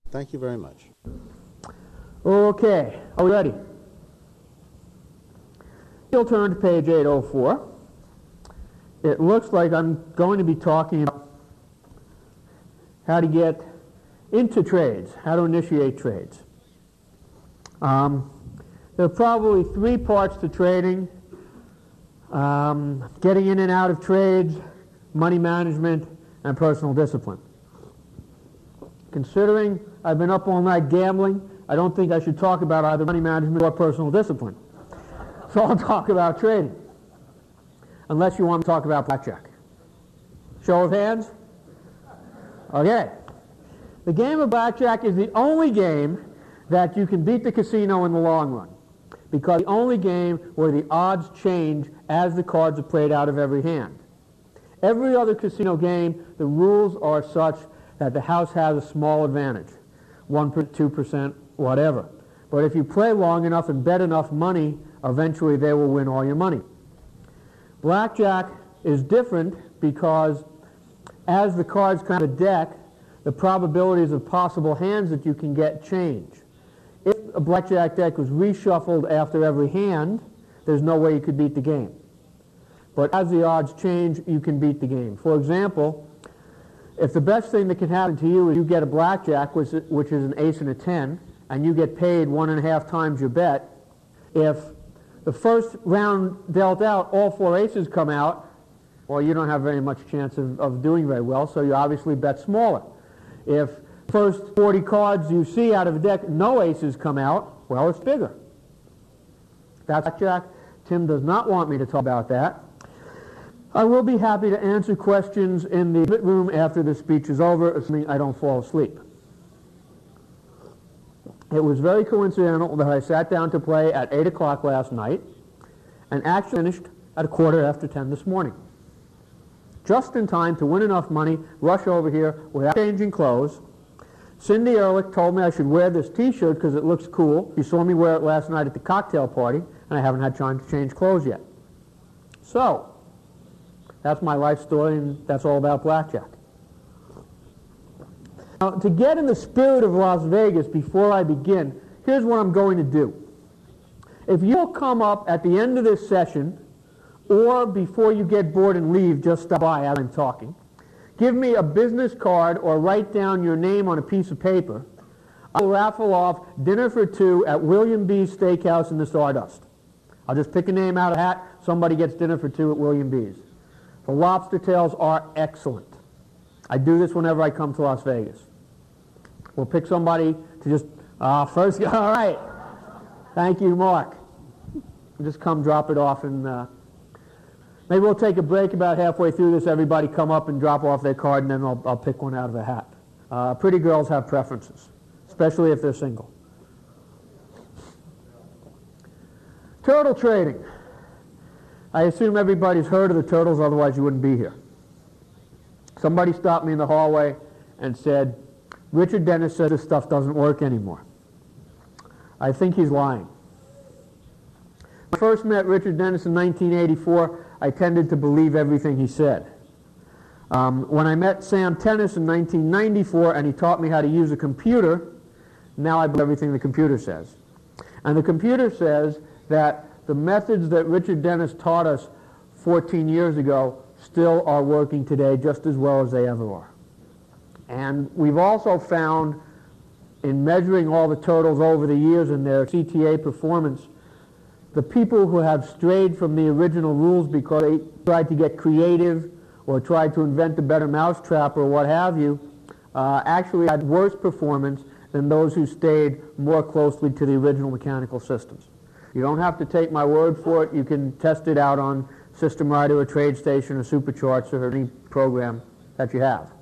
Thank you very much. Okay, are we ready? You'll turn to page 804. It looks like I'm going to be talking about how to get into trades, how to initiate trades. There are probably three parts to trading: getting in and out of trades, money management, and personal discipline. Considering I've been up all night gambling, I don't think I should talk about either money management or personal discipline. So I'll talk about trading, unless you want to talk about blackjack. Show of hands? Okay. The game of blackjack is the only game that you can beat the casino in the long run, because the only game where the odds change as the cards are played out of every hand. Every other casino game, the rules are such that the house has a small advantage, 1%, 2%, whatever. But if you play long enough and bet enough money, eventually they will win all your money. Blackjack is different because as the cards come out of the deck, the probabilities of possible hands that you can get change. If a blackjack deck was reshuffled after every hand, there's no way you could beat the game. But as the odds change, you can beat the game. For example, if the best thing that can happen to you is you get a blackjack, which is an ace and a 10, and you get paid 1.5 times your bet, if the first round dealt out, all 4 aces come out, well, you don't have very much chance of doing very well, so you obviously bet smaller. If first 40 cards you see out of the deck, no aces come out, well, it's bigger. That's blackjack. Tim does not want me to talk about that. I will be happy to answer questions in the room after the speech is over, assuming I don't fall asleep. It was very coincidental that I sat down to play at 8 o'clock last night and actually finished at 10:15 this morning. Just in time to win enough money, rush over here without changing clothes. Cindy Ehrlich told me I should wear this t-shirt because it looks cool. She saw me wear it last night at the cocktail party, and I haven't had time to change clothes yet. So, that's my life story, and that's all about blackjack. Now, to get in the spirit of Las Vegas before I begin, here's what I'm going to do. If you'll come up at the end of this session, or before you get bored and leave, just stop by as I'm talking, give me a business card or write down your name on a piece of paper, I'll raffle off dinner for 2 at William B's Steakhouse in the Sawdust. I'll just pick a name out of a hat, somebody gets dinner for 2 at William B's. The lobster tails are excellent. I do this whenever I come to Las Vegas. We'll pick somebody to just, first, all right. Thank you, Mark. Just come drop it off, and maybe we'll take a break about halfway through this. Everybody come up and drop off their card, and then I'll pick one out of a hat. Pretty girls have preferences, especially if they're single. Turtle trading. I assume everybody's heard of the turtles, otherwise you wouldn't be here. Somebody stopped me in the hallway and said, Richard Dennis said this stuff doesn't work anymore. I think he's lying. When I first met Richard Dennis in 1984, I tended to believe everything he said. When I met Sam Tennis in 1994 and he taught me how to use a computer, now I believe everything the computer says. And the computer says that the methods that Richard Dennis taught us 14 years ago still are working today just as well as they ever are. And we've also found, in measuring all the turtles over the years and their CTA performance, the people who have strayed from the original rules because they tried to get creative or tried to invent a better mousetrap or what have you, actually had worse performance than those who stayed more closely to the original mechanical systems. You don't have to take my word for it. You can test it out on System Writer or TradeStation or Supercharts or any program that you have.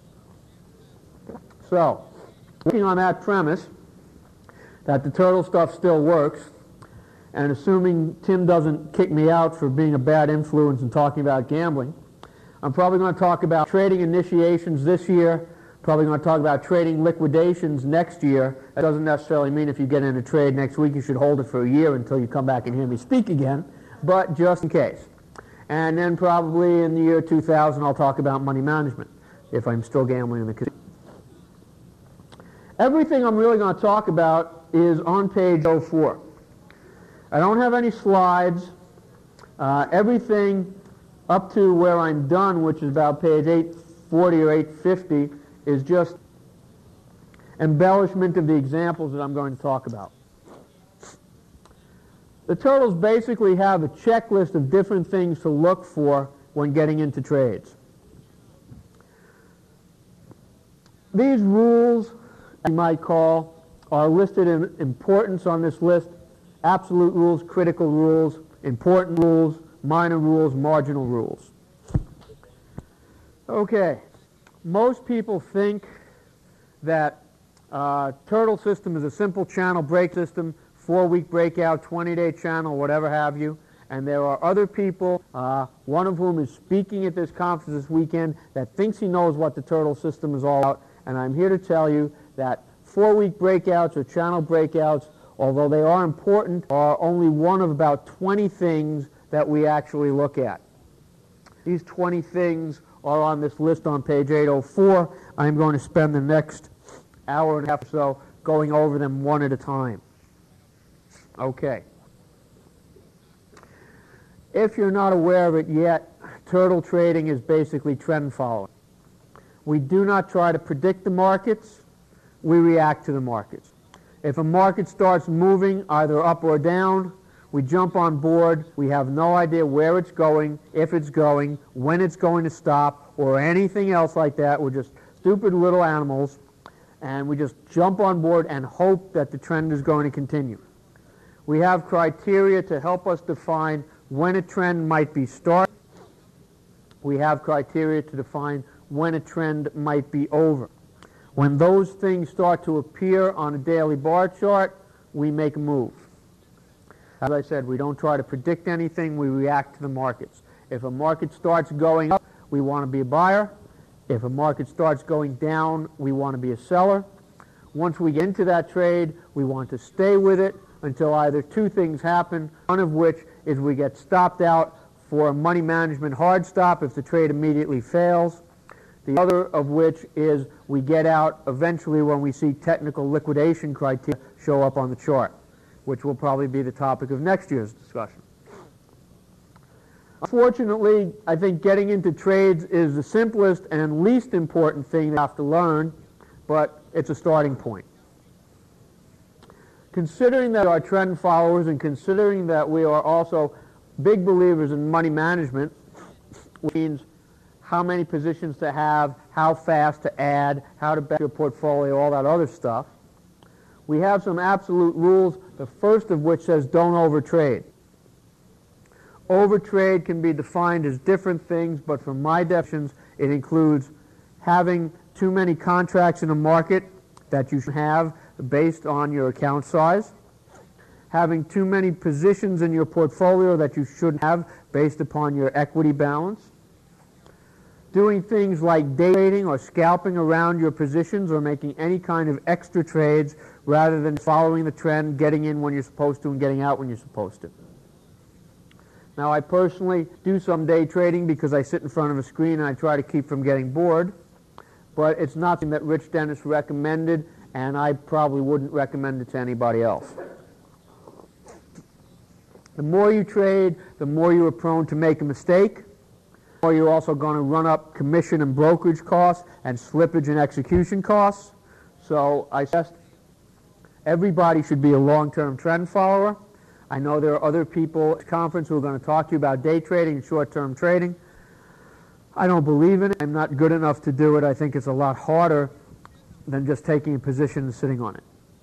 So, working on that premise, that the turtle stuff still works, and assuming Tim doesn't kick me out for being a bad influence and talking about gambling, I'm probably going to talk about trading initiations this year, probably going to talk about trading liquidations next year. That doesn't necessarily mean if you get in a trade next week you should hold it for a year until you come back and hear me speak again, but just in case. And then probably in the year 2000 I'll talk about money management, if I'm still gambling in the casino. Everything I'm really going to talk about is on page 04. I don't have any slides. Everything up to where I'm done, which is about page 840 or 850, is just embellishment of the examples that I'm going to talk about. The turtles basically have a checklist of different things to look for when getting into trades. These rules, you might call, are listed in importance on this list: absolute rules, critical rules, important rules, minor rules, marginal rules. Okay, most people think that turtle system is a simple channel break system, 4-week breakout, 20-day channel, whatever have you. And there are other people, one of whom is speaking at this conference this weekend, that thinks he knows what the turtle system is all about. And I'm here to tell you that 4-week breakouts or channel breakouts, although they are important, are only one of about 20 things that we actually look at. These 20 things are on this list on page 804. I'm going to spend the next hour and a half or so going over them one at a time. Okay. If you're not aware of it yet, turtle trading is basically trend following. We do not try to predict the markets, we react to the markets. If a market starts moving either up or down, we jump on board. We have no idea where it's going, if it's going, when it's going to stop, or anything else like that. We're just stupid little animals, and we just jump on board and hope that the trend is going to continue. We have criteria to help us define when a trend might be started. We have criteria to define when a trend might be over. When those things start to appear on a daily bar chart, we make a move. As I said, we don't try to predict anything, we react to the markets. If a market starts going up, we want to be a buyer. If a market starts going down, we want to be a seller. Once we get into that trade, we want to stay with it until either two things happen, one of which is we get stopped out for a money management hard stop if the trade immediately fails. The other of which is we get out eventually when we see technical liquidation criteria show up on the chart, which will probably be the topic of next year's discussion. Unfortunately, I think getting into trades is the simplest and least important thing you have to learn, but it's a starting point. Considering that we are trend followers and considering that we are also big believers in money management, which means how many positions to have, how fast to add, how to bet your portfolio, all that other stuff, we have some absolute rules, the first of which says don't overtrade. Overtrade can be defined as different things, but from my definitions, it includes having too many contracts in a market that you should have based on your account size, having too many positions in your portfolio that you shouldn't have based upon your equity balance, doing things like day trading or scalping around your positions or making any kind of extra trades rather than following the trend, getting in when you're supposed to and getting out when you're supposed to. Now, I personally do some day trading because I sit in front of a screen and I try to keep from getting bored, but it's not something that Rich Dennis recommended, and I probably wouldn't recommend it to anybody else. The more you trade, the more you are prone to make a mistake. The more you're also going to run up commission and brokerage costs and slippage and execution costs. So I suggest everybody should be a long-term trend follower. I know there are other people at the conference who are going to talk to you about day trading and short-term trading. I don't believe in it. I'm not good enough to do it. I think it's a lot harder than just taking a position and sitting on it.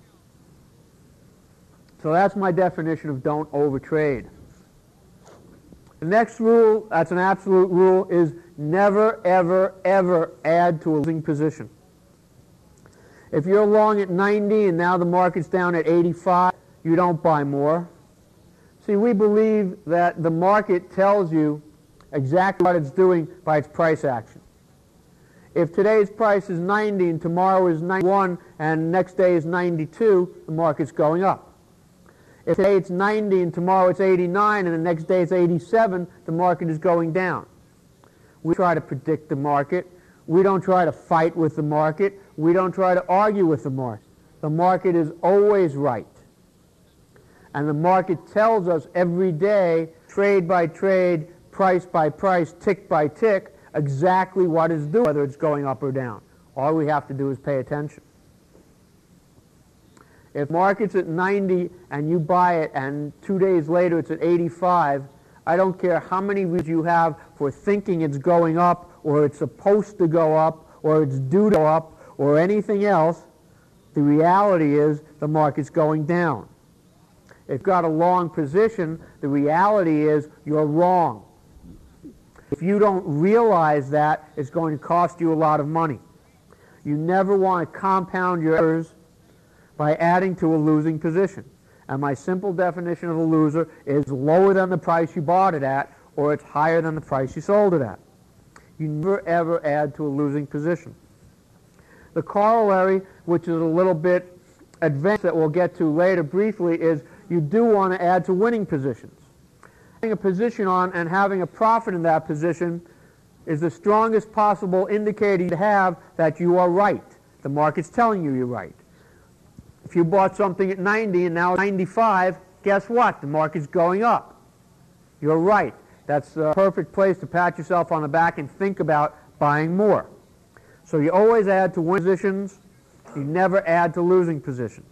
So that's my definition of don't overtrade. The next rule, that's an absolute rule, is never, ever, ever add to a losing position. If you're long at 90 and now the market's down at 85, you don't buy more. See, we believe that the market tells you exactly what it's doing by its price action. If today's price is 90 and tomorrow is 91 and next day is 92, the market's going up. If today it's 90 and tomorrow it's 89 and the next day it's 87, the market is going down. We try to predict the market. We don't try to fight with the market. We don't try to argue with the market. The market is always right. And the market tells us every day, trade by trade, price by price, tick by tick, exactly what it's doing, whether it's going up or down. All we have to do is pay attention. If market's at 90 and you buy it and 2 days later it's at 85, I don't care how many reasons you have for thinking it's going up or it's supposed to go up or it's due to go up or anything else, the reality is the market's going down. If you've got a long position, the reality is you're wrong. If you don't realize that, it's going to cost you a lot of money. You never want to compound your errors by adding to a losing position. And my simple definition of a loser is lower than the price you bought it at, or it's higher than the price you sold it at. You never ever add to a losing position. The corollary, which is a little bit advanced that we'll get to later briefly, is you do want to add to winning positions. Having a position on and having a profit in that position is the strongest possible indicator you have that you are right. The market's telling you you're right. If you bought something at 90 and now it's 95, guess what? The market's going up. You're right. That's the perfect place to pat yourself on the back and think about buying more. So you always add to winning positions. You never add to losing positions.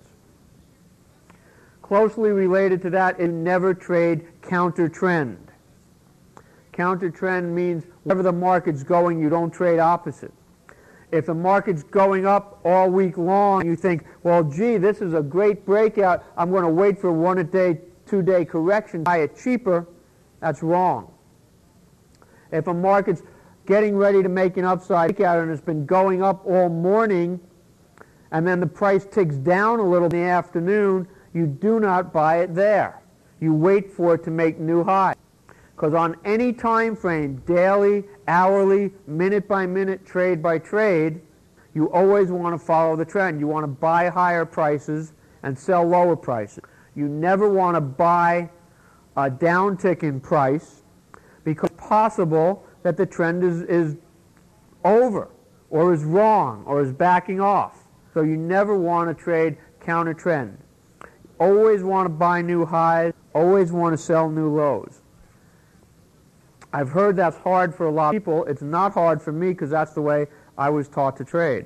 Closely related to that is never trade counter trend. Counter trend means wherever the market's going, you don't trade opposite. If the market's going up all week long, you think, well, gee, this is a great breakout. I'm going to wait for 1 day, 2 day correction, buy it cheaper. That's wrong. If a market's getting ready to make an upside breakout and it's been going up all morning, and then the price ticks down a little in the afternoon, you do not buy it there. You wait for it to make new highs. Because on any time frame, daily, hourly, minute by minute, trade by trade, you always want to follow the trend. You want to buy higher prices and sell lower prices. You never want to buy a downtick in price because it's possible that the trend is over or is wrong or is backing off. So you never want to trade counter trend. Always want to buy new highs, always want to sell new lows. I've heard that's hard for a lot of people. It's not hard for me because that's the way I was taught to trade.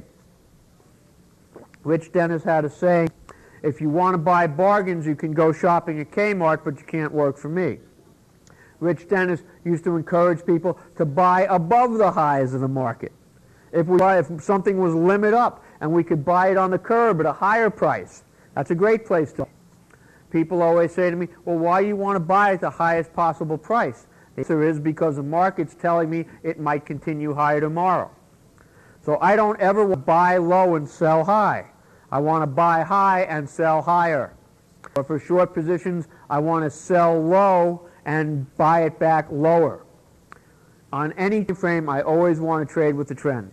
Rich Dennis had a saying, if you want to buy bargains, you can go shopping at Kmart, but you can't work for me. Rich Dennis used to encourage people to buy above the highs of the market. If something was limit up and we could buy it on the curb at a higher price, that's a great place to buy. People always say to me, well, why do you want to buy at the highest possible price? The answer is because the market's telling me it might continue higher tomorrow. So I don't ever want to buy low and sell high. I want to buy high and sell higher. Or for short positions, I want to sell low and buy it back lower. On any frame, I always want to trade with the trend.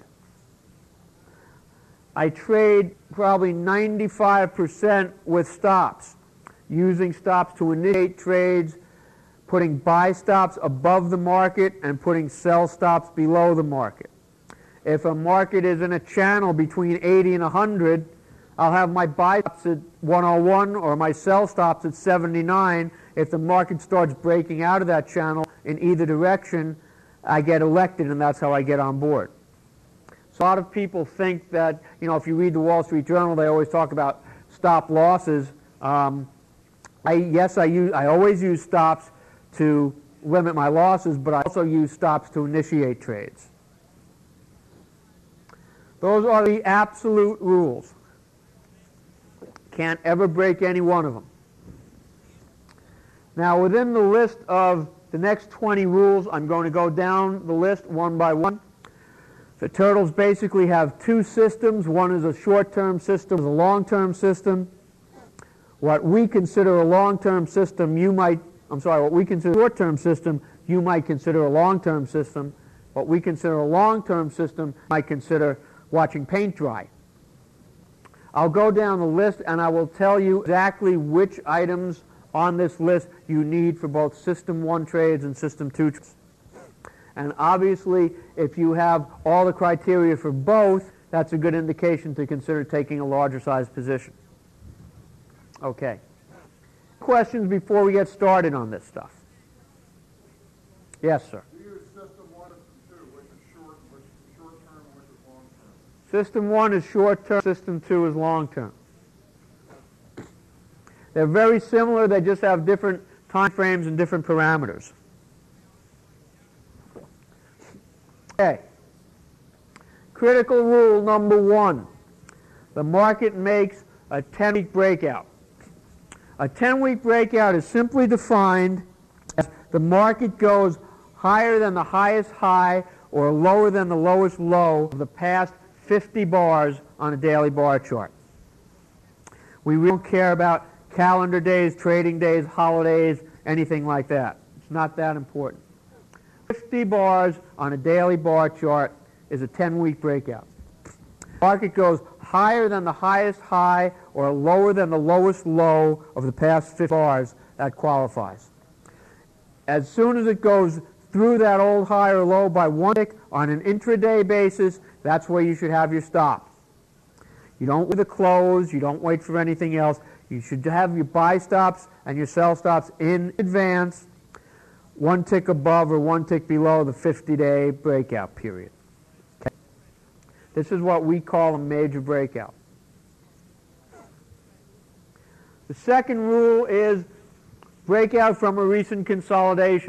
I trade probably 95% with stops, using stops to initiate trades, putting buy stops above the market and putting sell stops below the market. If a market is in a channel between 80 and 100, I'll have my buy stops at 101 or my sell stops at 79. If the market starts breaking out of that channel in either direction, I get elected, and that's how I get on board. So a lot of people think that, if you read the Wall Street Journal, they always talk about stop losses. I always use stops to limit my losses, but I also use stops to initiate trades. Those are the absolute rules. Can't ever break any one of them. Now, within the list of the next 20 rules, I'm going to go down the list one by one. The turtles basically have two systems. One is a short-term system, a long-term system. What we consider a long-term system, what we consider a short-term system, you might consider a long-term system. What we consider a long-term system, you might consider watching paint dry. I'll go down the list and I will tell you exactly which items on this list you need for both System 1 trades and System 2 trades. And obviously, if you have all the criteria for both, that's a good indication to consider taking a larger size position. Okay. Questions before we get started on this stuff? Yes, sir. We use system 1 and 2, which is short-term, which is long-term. System 1 is short-term, system 2 is long-term. They're very similar, they just have different time frames and different parameters. Okay. Critical rule number 1. The market makes a 10-week breakout. A 10-week breakout is simply defined as the market goes higher than the highest high or lower than the lowest low of the past 50 bars on a daily bar chart. We don't care about calendar days, trading days, holidays, anything like that. It's not that important. 50 bars on a daily bar chart is a 10-week breakout. Market goes higher than the highest high or lower than the lowest low of the past 50 bars, that qualifies. As soon as it goes through that old high or low by one tick on an intraday basis, that's where you should have your stop. You don't wait for the close, you don't wait for anything else. You should have your buy stops and your sell stops in advance, one tick above or one tick below the 50-day breakout period. Okay? This is what we call a major breakout. The second rule is breakout from a recent consolidation.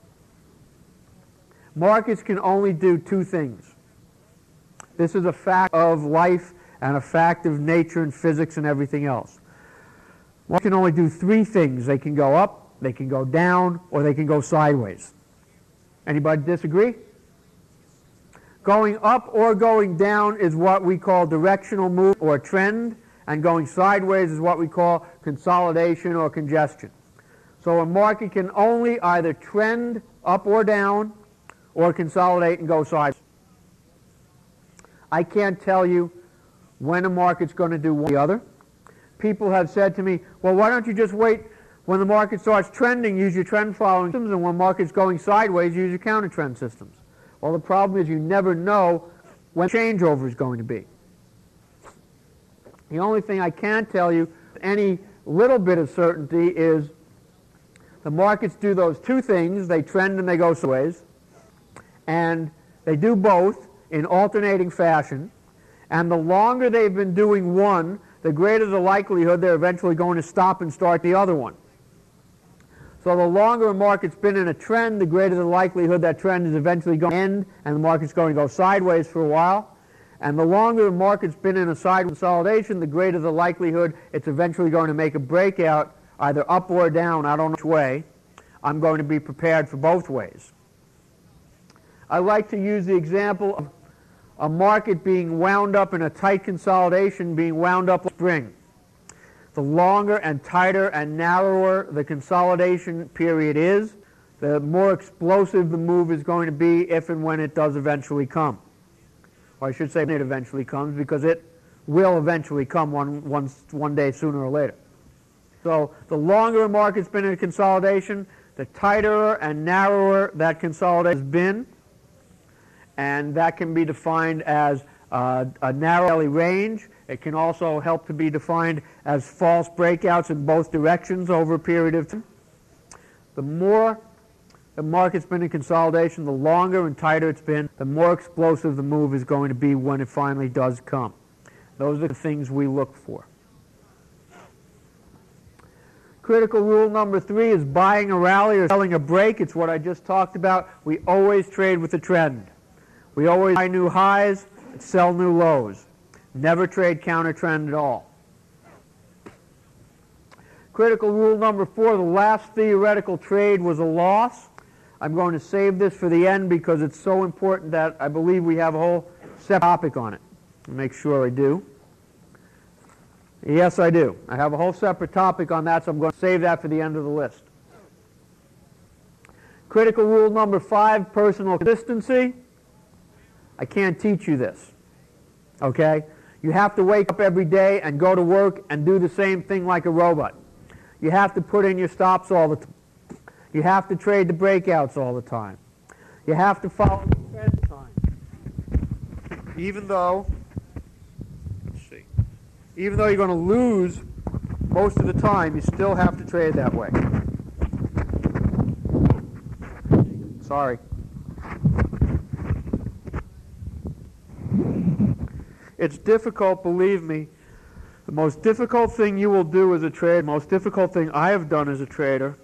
Markets can only do two things. This is a fact of life and a fact of nature and physics and everything else. Markets can only do three things. They can go up, they can go down, or they can go sideways. Anybody disagree? Going up or going down is what we call directional move or trend, and going sideways is what we call consolidation or congestion. So a market can only either trend up or down or consolidate and go sideways. I can't tell you when a market's going to do one or the other. People have said to me, well, why don't you just wait when the market starts trending, use your trend following systems, and when the market's going sideways, use your counter trend systems. Well, the problem is you never know when changeover is going to be. The only thing I can tell you with any little bit of certainty is the markets do those two things. They trend and they go sideways. And they do both in alternating fashion. And the longer they've been doing one, the greater the likelihood they're eventually going to stop and start the other one. So the longer a market's been in a trend, the greater the likelihood that trend is eventually going to end and the market's going to go sideways for a while. And the longer the market's been in a sideways consolidation, the greater the likelihood it's eventually going to make a breakout, either up or down, I don't know which way. I'm going to be prepared for both ways. I like to use the example of a market being wound up in a tight consolidation, being wound up like a spring. The longer and tighter and narrower the consolidation period is, the more explosive the move is going to be if and when it does eventually come. Or I should say when it eventually comes, because it will eventually come one day sooner or later. So the longer a market's been in a consolidation, the tighter and narrower that consolidation has been, and that can be defined as a narrow range. It can also help to be defined as false breakouts in both directions over a period of time. The more the market's been in consolidation, the longer and tighter it's been, the more explosive the move is going to be when it finally does come. Those are the things we look for. Critical rule number 3 is buying a rally or selling a break. It's what I just talked about. We always trade with the trend. We always buy new highs and sell new lows. Never trade counter trend at all. Critical rule number 4, the last theoretical trade was a loss. I'm going to save this for the end because it's so important that I believe we have a whole separate topic on it. Make sure I do. Yes, I do. I have a whole separate topic on that, so I'm going to save that for the end of the list. Critical rule number 5, personal consistency. I can't teach you this, okay? You have to wake up every day and go to work and do the same thing like a robot. You have to put in your stops all the time. You have to trade the breakouts all the time. You have to follow the trend time. Even though you're going to lose most of the time you still have to trade that way. Sorry. It's difficult, believe me. The most difficult thing you will do as a trader, the most difficult thing I have done as a trader.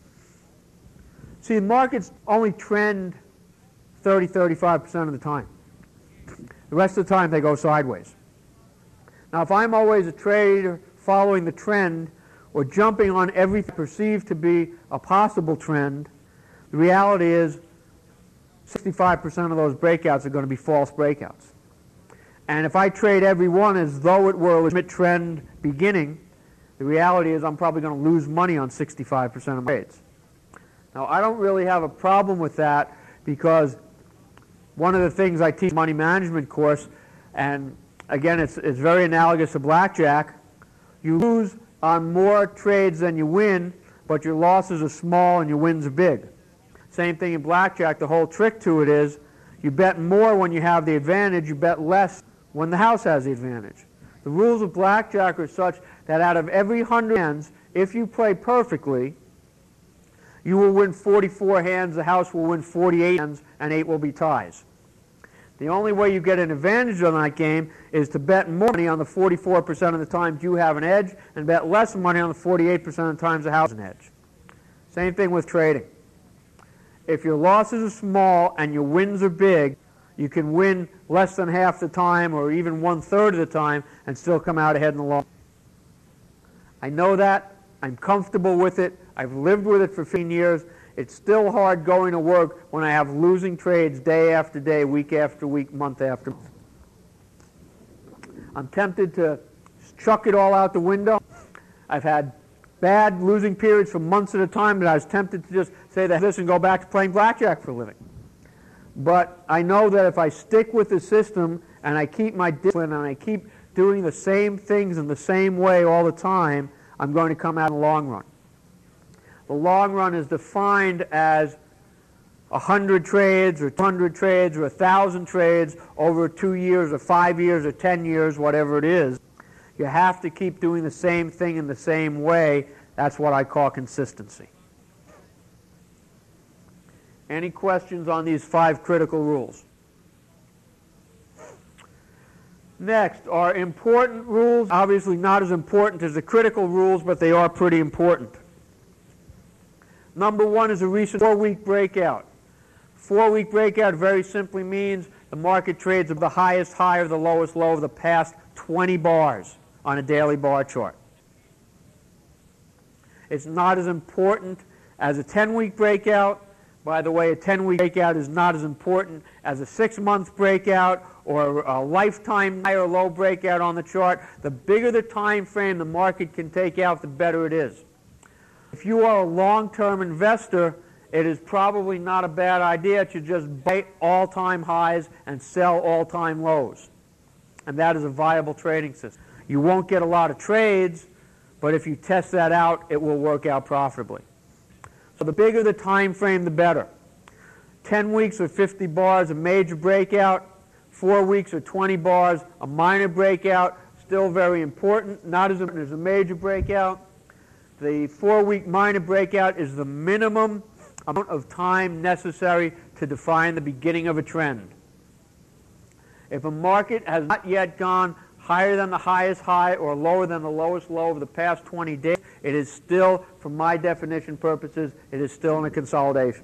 See, markets only trend 30-35% of the time. The rest of the time they go sideways. Now, if I'm always a trader following the trend or jumping on everything perceived to be a possible trend, the reality is 65% of those breakouts are going to be false breakouts. And if I trade every one as though it were a legitimate trend beginning, the reality is I'm probably going to lose money on 65% of my trades. Now, I don't really have a problem with that because one of the things I teach in the money management course, and again, it's very analogous to blackjack, you lose on more trades than you win, but your losses are small and your wins are big. Same thing in blackjack. The whole trick to it is you bet more when you have the advantage, you bet less when the house has the advantage. The rules of blackjack are such that out of every 100 hands, if you play perfectly, you will win 44 hands, the house will win 48 hands, and 8 will be ties. The only way you get an advantage on that game is to bet more money on the 44% of the times you have an edge and bet less money on the 48% of the times the house has an edge. Same thing with trading. If your losses are small and your wins are big, you can win less than half the time or even 1/3 of the time and still come out ahead in the long run. I know that. I'm comfortable with it. I've lived with it for 15 years. It's still hard going to work when I have losing trades day after day, week after week, month after month. I'm tempted to chuck it all out the window. I've had bad losing periods for months at a time that I was tempted to just say this and go back to playing blackjack for a living. But I know that if I stick with the system and I keep my discipline and I keep doing the same things in the same way all the time, I'm going to come out in the long run. The long run is defined as 100 trades or 200 trades or 1,000 trades over 2 years or 5 years or 10 years, whatever it is. You have to keep doing the same thing in the same way. That's what I call consistency. Any questions on these 5 critical rules? Next are important rules. Obviously not as important as the critical rules, but they are pretty important. Number 1 is a recent 4-week breakout. 4-week breakout very simply means the market trades of the highest high or the lowest low of the past 20 bars on a daily bar chart. It's not as important as a 10-week breakout. By the way, a 10-week breakout is not as important as a 6-month breakout or a lifetime high or low breakout on the chart. The bigger the time frame the market can take out, the better it is. If you are a long-term investor, it is probably not a bad idea to just buy all-time highs and sell all-time lows. And that is a viable trading system. You won't get a lot of trades, but if you test that out, it will work out profitably. So the bigger the time frame, the better. 10 weeks or 50 bars, a major breakout. 4 weeks or 20 bars, a minor breakout. Still very important, not as important as a major breakout. The 4-week minor breakout is the minimum amount of time necessary to define the beginning of a trend. If a market has not yet gone higher than the highest high or lower than the lowest low over the past 20 days, it is still, for my definition purposes, it is still in a consolidation.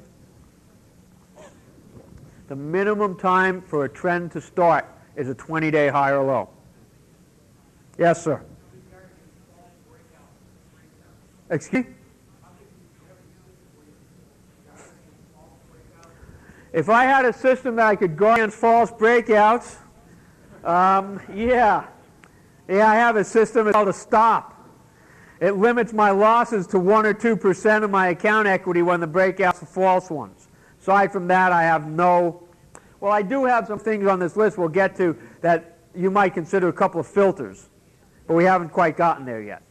The minimum time for a trend to start is a 20-day high or low. Yes, sir. Excuse me? If I had a system that I could guard against false breakouts, yeah, I have a system called a stop. It limits my losses to 1 or 2% of my account equity when the breakouts are false ones. Aside from that, I have no... Well, I do have some things on this list we'll get to that you might consider a couple of filters, but we haven't quite gotten there yet.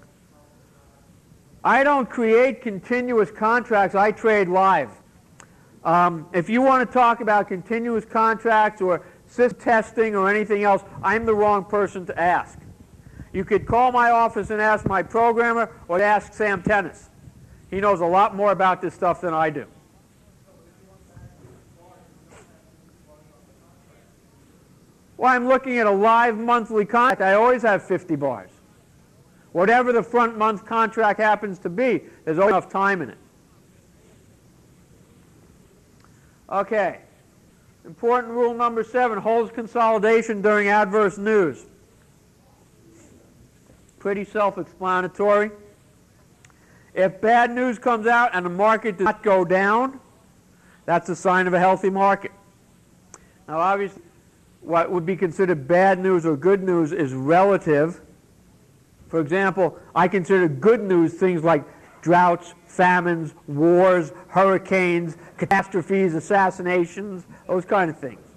I don't create continuous contracts. I trade live. If you want to talk about continuous contracts or system testing or anything else, I'm the wrong person to ask. You could call my office and ask my programmer, or ask Sam Tennis. He knows a lot more about this stuff than I do. Well, I'm looking at a live monthly contract. I always have 50 bars. Whatever the front month contract happens to be, there's always enough time in it. Okay. Important rule number 7, holds consolidation during adverse news. Pretty self-explanatory. If bad news comes out and the market does not go down, that's a sign of a healthy market. Now, obviously, what would be considered bad news or good news is relative. For example, I consider good news things like droughts, famines, wars, hurricanes, catastrophes, assassinations, those kind of things.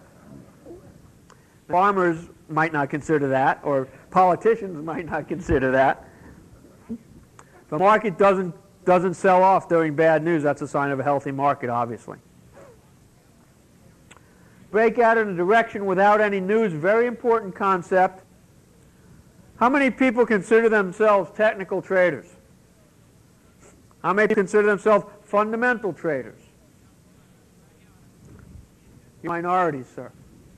Farmers might not consider that, or politicians might not consider that. If the market doesn't sell off during bad news, that's a sign of a healthy market, obviously. Break out in a direction without any news, very important concept. How many people consider themselves technical traders? How many consider themselves fundamental traders? Minorities, sir.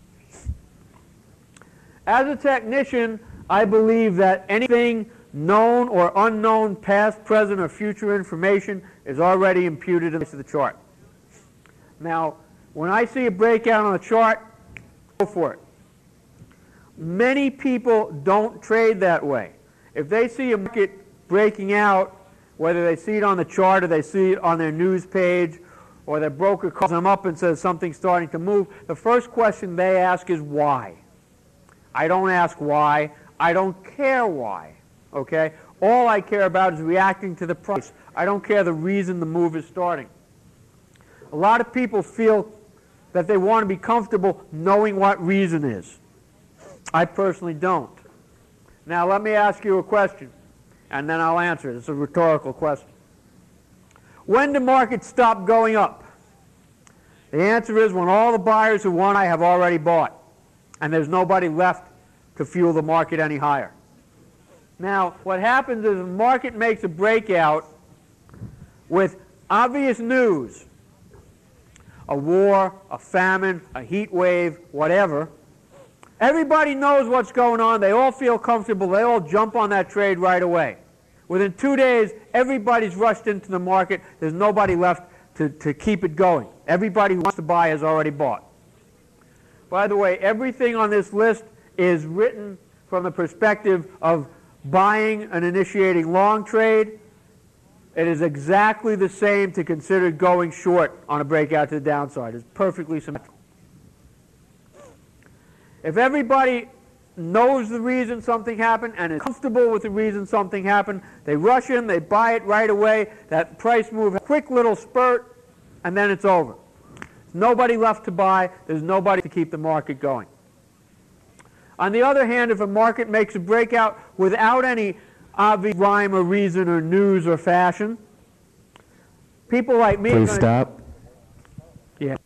As a technician, I believe that anything known or unknown past, present, or future information is already imputed into the chart. Now, when I see a breakout on a chart, go for it. Many people don't trade that way. If they see a market breaking out, whether they see it on the chart or they see it on their news page, or their broker calls them up and says something's starting to move, the first question they ask is why. I don't ask why. I don't care why. Okay? All I care about is reacting to the price. I don't care the reason the move is starting. A lot of people feel that they want to be comfortable knowing what reason is. I personally don't. Now let me ask you a question, and then I'll answer it. It's a rhetorical question. When do markets stop going up? The answer is when all the buyers who want I have already bought, and there's nobody left to fuel the market any higher. Now, what happens is the market makes a breakout with obvious news, a war, a famine, a heat wave, whatever. Everybody knows what's going on. They all feel comfortable. They all jump on that trade right away. Within 2 days, everybody's rushed into the market. There's nobody left to keep it going. Everybody who wants to buy has already bought. By the way, everything on this list is written from the perspective of buying and initiating long trade. It is exactly the same to consider going short on a breakout to the downside. It's perfectly symmetrical. If everybody knows the reason something happened and is comfortable with the reason something happened, they rush in, they buy it right away, that price move, a quick little spurt, and then it's over. There's nobody left to buy, there's nobody to keep the market going. On the other hand, if a market makes a breakout without any obvious rhyme or reason or news or fashion, people like me... Please stop. Yeah.